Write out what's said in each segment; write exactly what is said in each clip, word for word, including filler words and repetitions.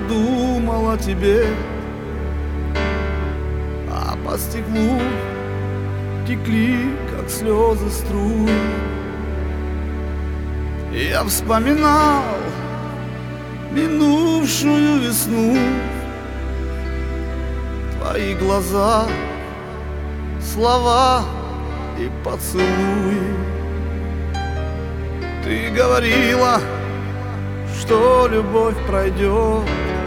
думал о тебе, а по стеклу текли, как слезы, струи. Я вспоминал минувшую весну, твои глаза, слова и поцелуи. Ты говорила, что любовь пройдет,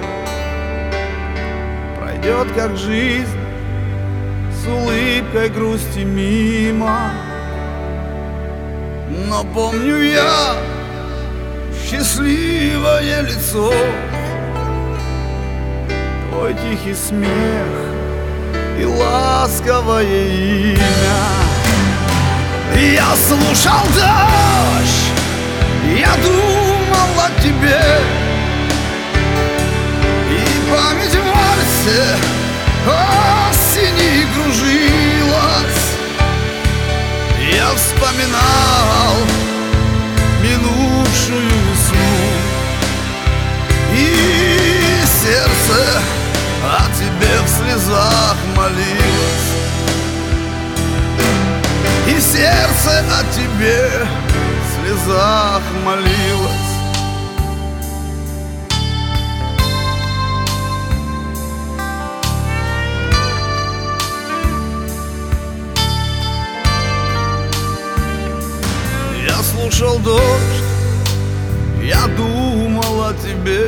пройдет как жизнь, с улыбкой грусти мимо. Но помню я счастливое лицо, твой тихий смех и ласковое имя. Я слушал дождь, я думал о тебе, и память в вальсе осени кружилась. Я вспоминал минувшую весну, и сердце о тебе в слезах молилось, и сердце о тебе в слезах молилось. Я слушал дождь, я думал о тебе.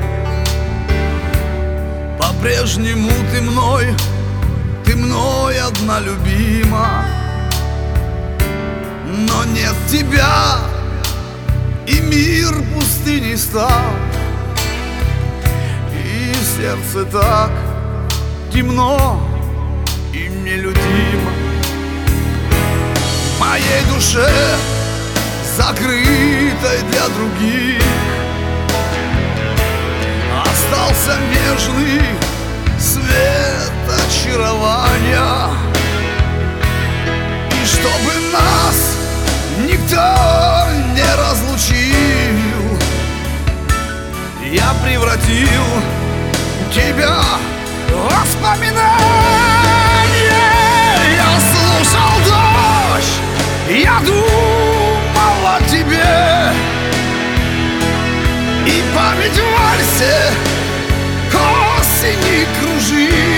По-прежнему ты мной, ты мной одна любима. Но нет тебя, и мир пустыней стал, и в сердце так темно и нелюдимо. В моей душе, закрытой для других, остался нежный свет очарования. И чтобы нас никто не разлучил, я превратил тебя в воспоминание. Я слушал дождь, я думал о тебе, и память в вальсе осени кружит.